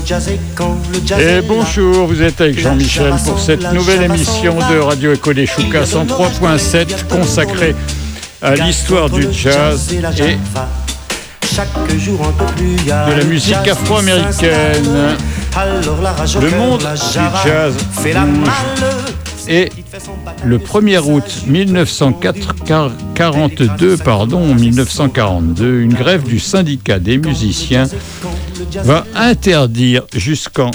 Et bonjour, vous êtes avec Jean-Michel pour cette nouvelle émission de Radio Écho des Choucas 103.7 consacrée à l'histoire du jazz et de la musique afro-américaine. Le monde du jazz bouge. Et le 1er août 1942, une grève du syndicat des musiciens va interdire jusqu'en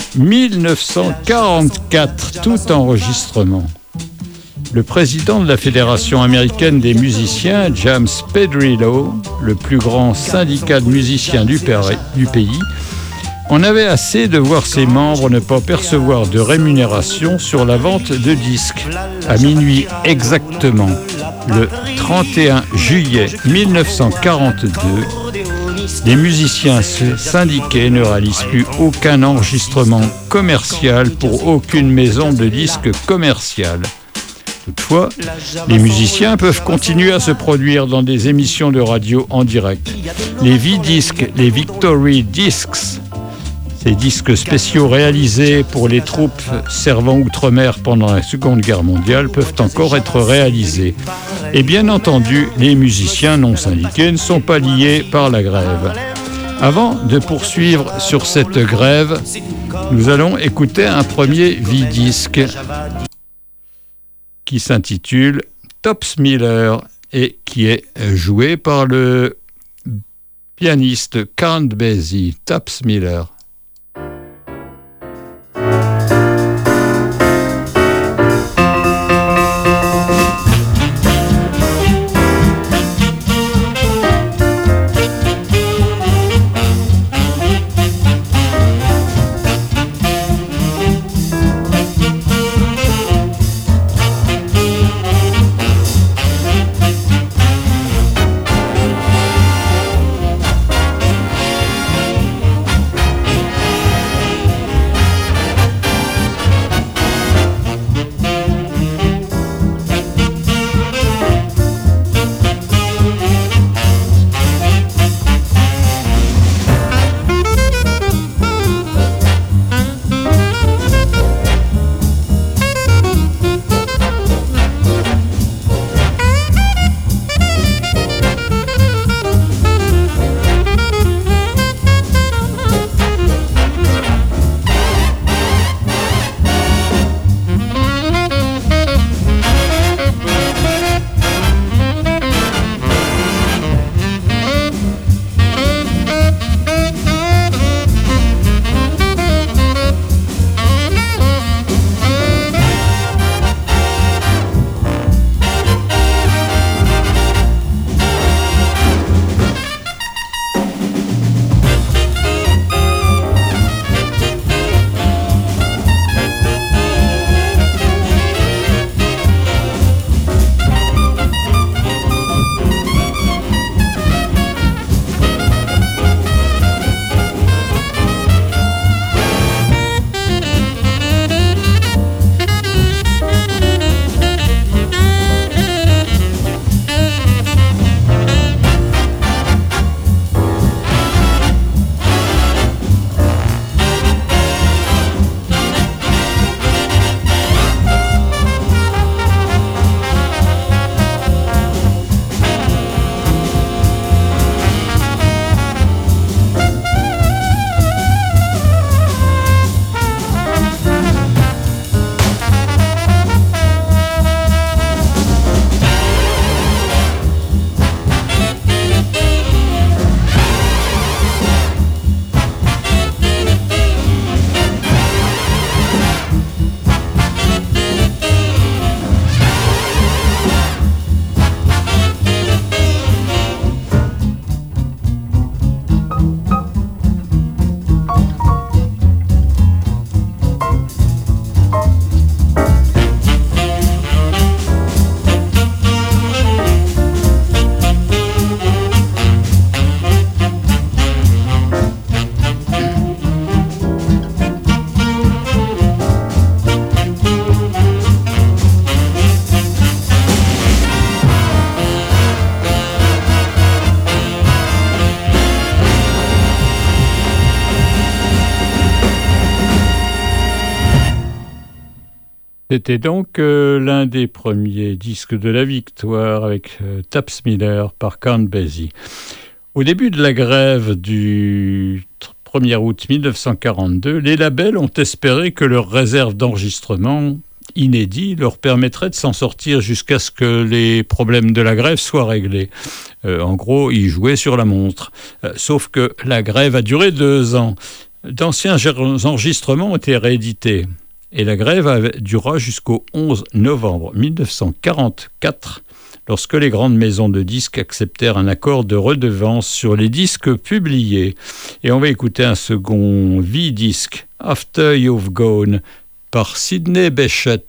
1944 tout enregistrement. Le président de la Fédération américaine des musiciens, James Pedrillo, le plus grand syndicat de musiciens du pays, en avait assez de voir ses membres ne pas percevoir de rémunération sur la vente de disques. À minuit exactement, le 31 juillet 1942, les musiciens syndiqués ne réalisent plus aucun enregistrement commercial pour aucune maison de disques commerciale. Toutefois, les musiciens peuvent continuer à se produire dans des émissions de radio en direct. Les V-Discs, les Victory Discs, ces disques spéciaux réalisés pour les troupes servant outre-mer pendant la Seconde Guerre mondiale peuvent encore être réalisés. Et bien entendu, les musiciens non syndiqués ne sont pas liés par la grève. Avant de poursuivre sur cette grève, nous allons écouter un premier V-disque qui s'intitule Tops Miller et qui est joué par le pianiste Count Basie. Tops Miller. C'était donc l'un des premiers disques de la victoire avec Taps Miller par Count Basie. Au début de la grève du 1er août 1942, les labels ont espéré que leur réserve d'enregistrement inédit leur permettrait de s'en sortir jusqu'à ce que les problèmes de la grève soient réglés. En gros, ils jouaient sur la montre. Sauf que la grève a duré 2 ans. D'anciens enregistrements ont été réédités. Et la grève durera jusqu'au 11 novembre 1944, lorsque les grandes maisons de disques acceptèrent un accord de redevance sur les disques publiés. Et on va écouter un second V-disque, After You've Gone, par Sidney Bechet.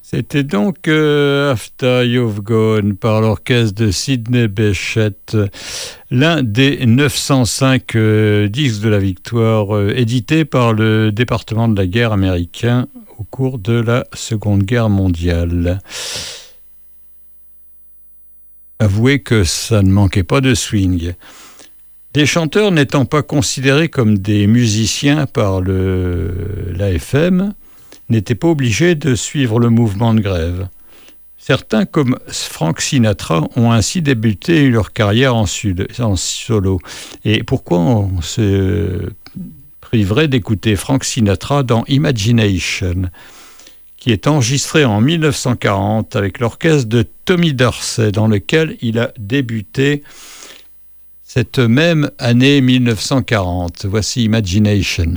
C'était donc After You've Gone par l'orchestre de Sidney Bechet, l'un des 905 disques de la victoire édités par le département de la guerre américain au cours de la Seconde Guerre mondiale. Avouez que ça ne manquait pas de swing. Les chanteurs n'étant pas considérés comme des musiciens par l'AFM, n'étaient pas obligés de suivre le mouvement de grève. Certains, comme Frank Sinatra, ont ainsi débuté leur carrière en solo. Et pourquoi on se priverait d'écouter Frank Sinatra dans Imagination, qui est enregistré en 1940 avec l'orchestre de Tommy Dorsey, dans lequel il a débuté cette même année 1940. Voici Imagination.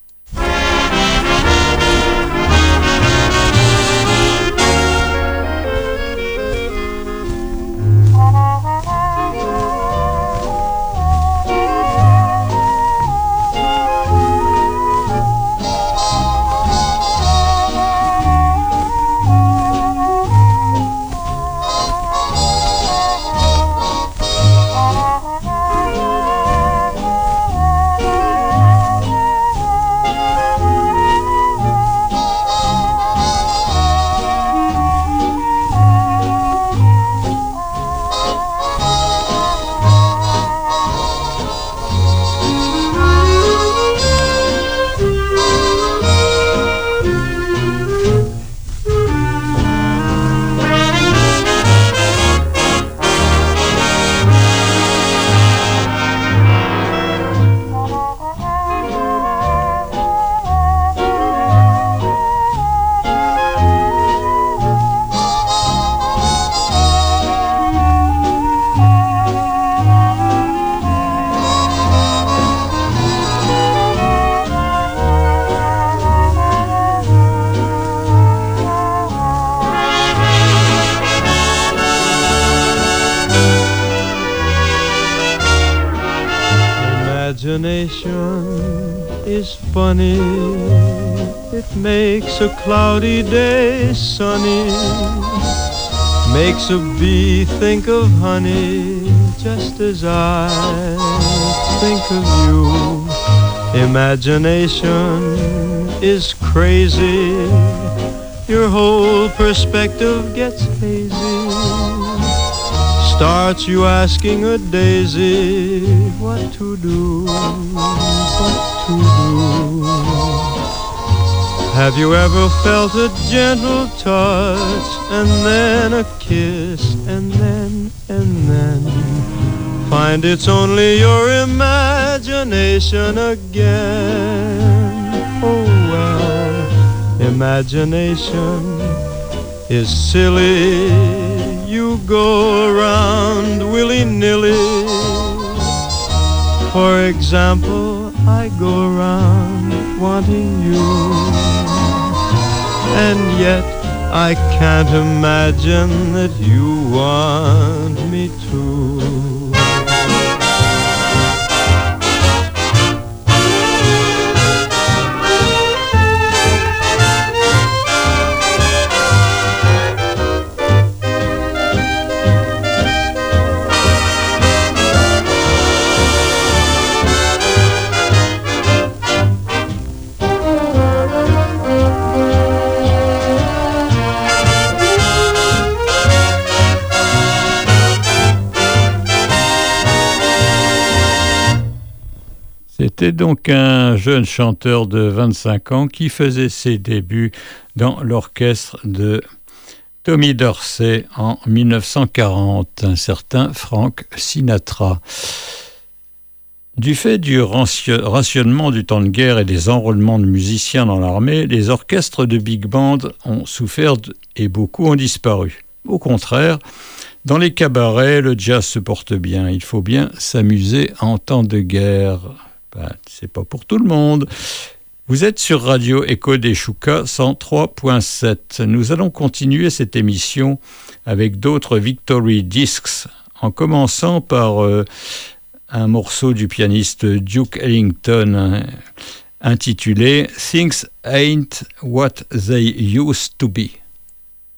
Imagination is funny. It makes a cloudy day sunny. Makes a bee think of honey, just as I think of you. Imagination is crazy. Your whole perspective gets hazy. Starts you asking a daisy what to do, what to do. Have you ever felt a gentle touch and then a kiss and then find it's only your imagination again? Oh well, imagination is silly. You go around willy-nilly. For example, I go around wanting you, and yet I can't imagine that you want me to. C'était donc un jeune chanteur de 25 ans qui faisait ses débuts dans l'orchestre de Tommy Dorsey en 1940, un certain Frank Sinatra. Du fait du rationnement du temps de guerre et des enrôlements de musiciens dans l'armée, les orchestres de big band ont souffert et beaucoup ont disparu. Au contraire, dans les cabarets, le jazz se porte bien. Il faut bien s'amuser en temps de guerre. C'est pas pour tout le monde. Vous êtes sur Radio Echo des Choucas 103.7. Nous allons continuer cette émission avec d'autres Victory Discs, en commençant par un morceau du pianiste Duke Ellington intitulé Things Ain't What They Used to Be.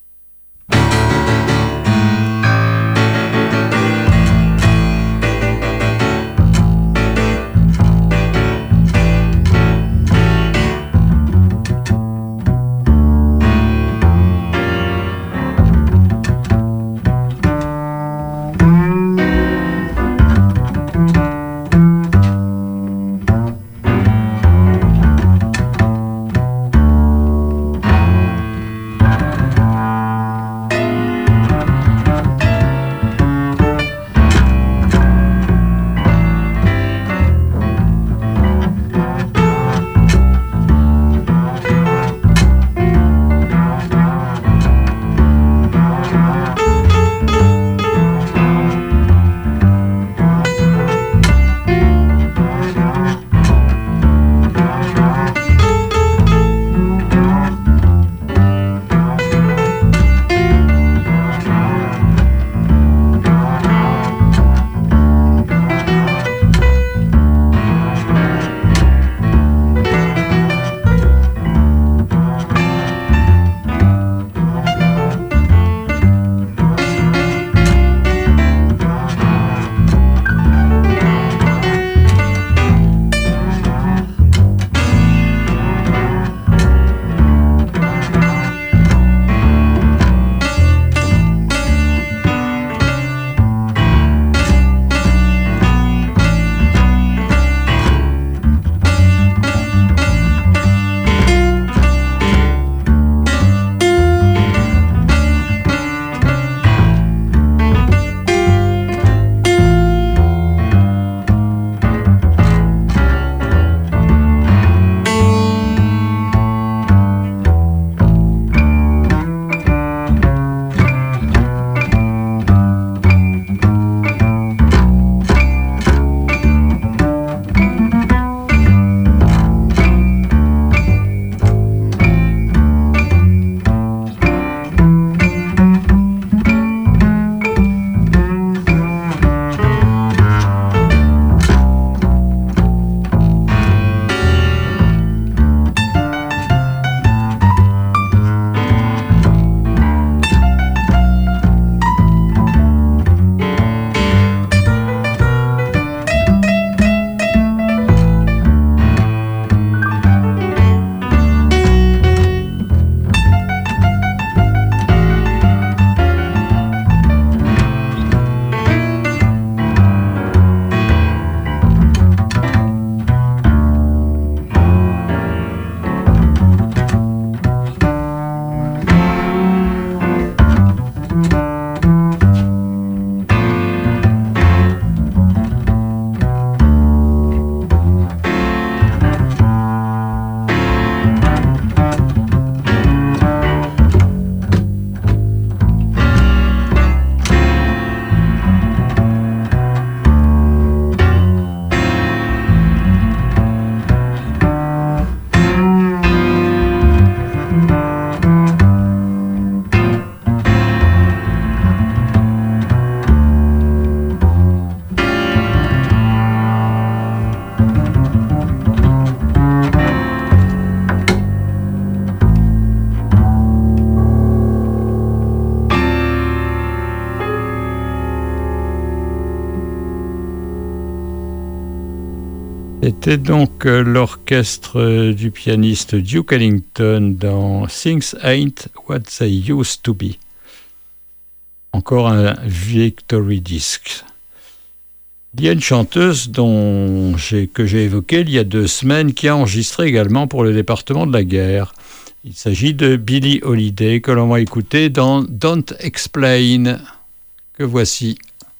C'était donc l'orchestre du pianiste Duke Ellington dans Things Ain't What They Used to Be. Encore un Victory Disc. Il y a une chanteuse que j'ai évoquée il y a 2 semaines qui a enregistré également pour le département de la guerre. Il s'agit de Billie Holiday que l'on va écouter dans Don't Explain, que voici.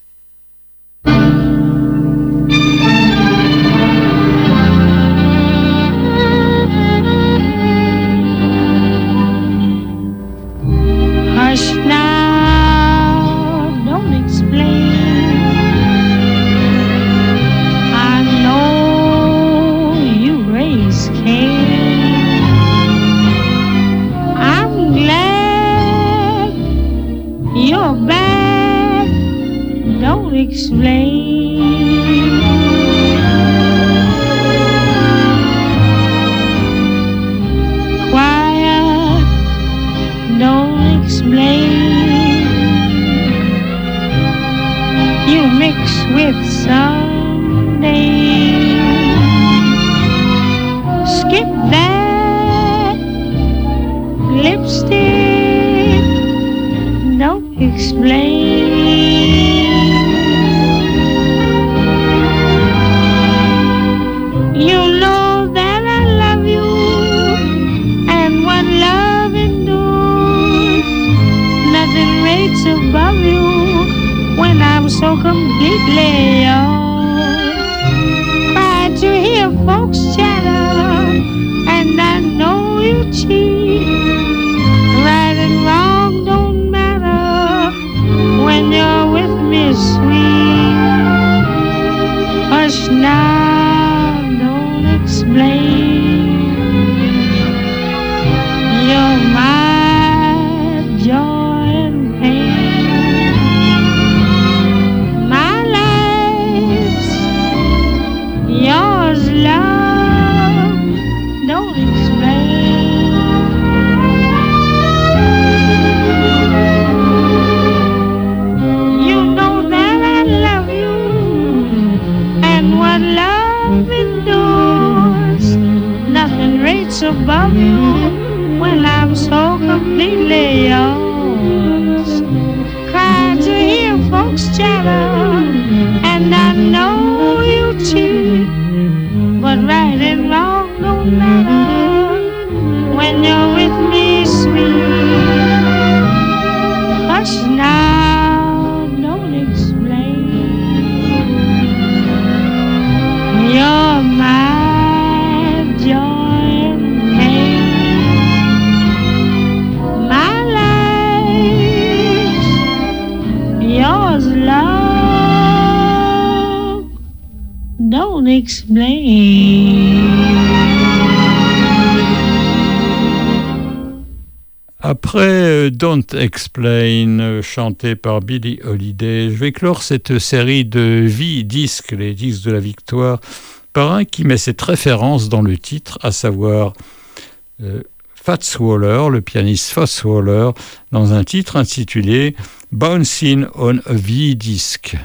Hush now, don't explain. I know you raised Cain. I'm glad you're back. Don't explain. Quiet, don't explain. You mix with Sunday. Skip that lipstick. Don't explain. You know that I love you, and what love endures, nothing rates above you when I'm so completely yours. Cry to hear folks chatter, and I know you cheat. Right and wrong don't matter when you're with me, sweet. Hush now, don't explain. You're my joy and pain. My life's yours, love. Don't explain. You know that I love you, and what love endures, nothing rates above you when I'm so completely yours. Cry to hear folks chatter, and I know you cheat, but right and wrong don't matter when you're with me, sweet. Hush now, don't explain. You're my joy and pain. My life's yours, love. Don't explain. Après Don't Explain, chanté par Billie Holiday, je vais clore cette série de V-disques, les disques de la victoire, par un qui met cette référence dans le titre, à savoir Fats Waller, le pianiste Fats Waller, dans un titre intitulé Bouncing on a V-disc.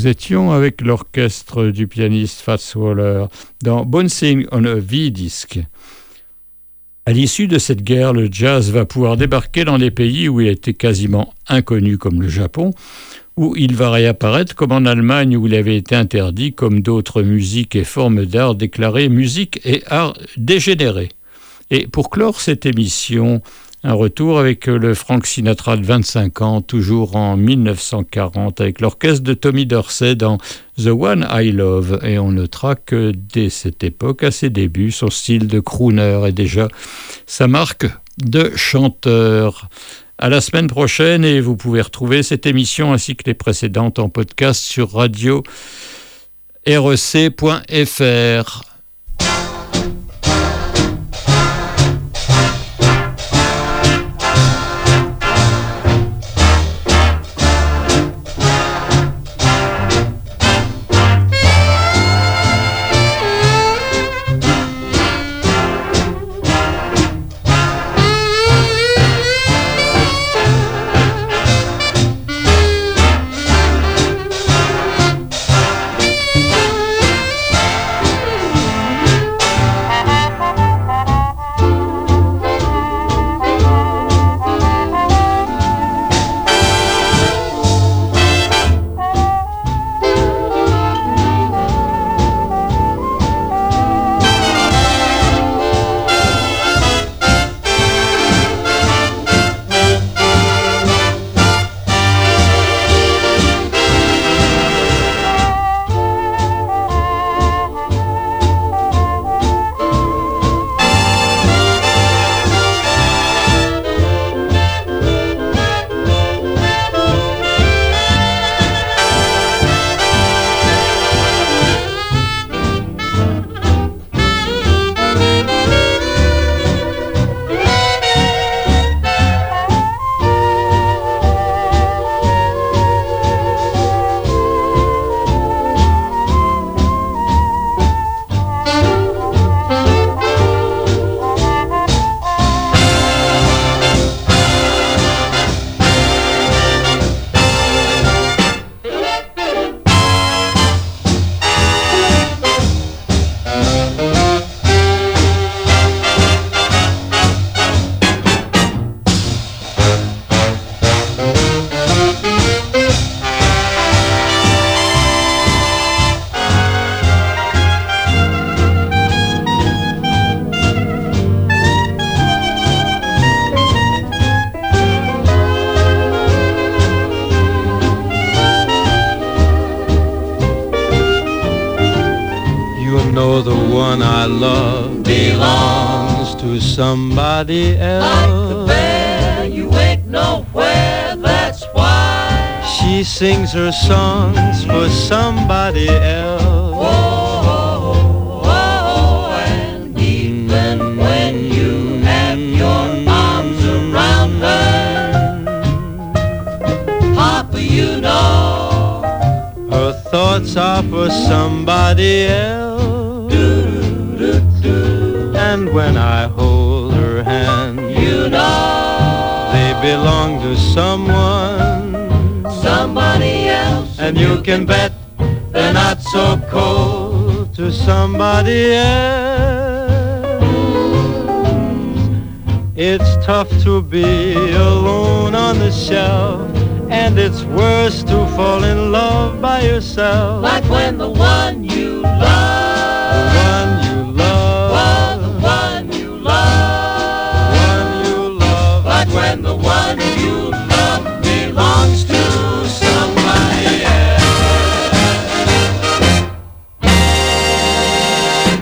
Nous étions avec l'orchestre du pianiste Fats Waller dans Bouncing on a V-Disc. À l'issue de cette guerre, le jazz va pouvoir débarquer dans les pays où il était quasiment inconnu comme le Japon, où il va réapparaître comme en Allemagne où il avait été interdit comme d'autres musiques et formes d'art déclarées musique et art dégénérés. Et pour clore cette émission, un retour avec le Frank Sinatra de 25 ans, toujours en 1940, avec l'orchestre de Tommy Dorsey dans The One I Love. Et on notera que dès cette époque, à ses débuts, son style de crooner est déjà sa marque de chanteur. À la semaine prochaine, et vous pouvez retrouver cette émission ainsi que les précédentes en podcast sur radio-rec.fr. Somebody else. Like the bear, you ain't nowhere, that's why. She sings her songs for somebody else. Oh, and even when you have your arms around her, Papa, you know her thoughts are for somebody else. And when I hold her hand, you know they belong to someone, somebody else. And you can bet they're not so cold to somebody else. It's tough to be alone on the shelf, and it's worse to fall in love by yourself. Like when the one